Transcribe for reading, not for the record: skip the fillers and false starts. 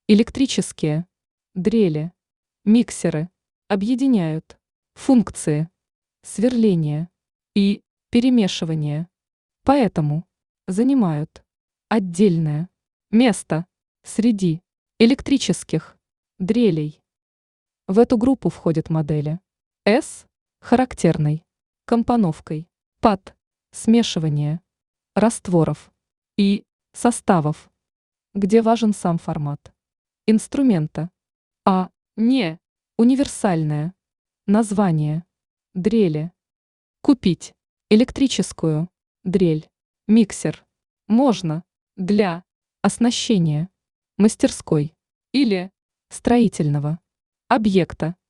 Электрические дрели, миксеры объединяют функции сверления и перемешивания, поэтому занимают отдельное место среди электрических дрелей. В эту группу входят модели с характерной компоновкой под смешивание растворов и составов, где важен сам формат инструмента, а не универсальное название дрели. Купить электрическую дрель, миксер можно для оснащения мастерской или строительного объекта.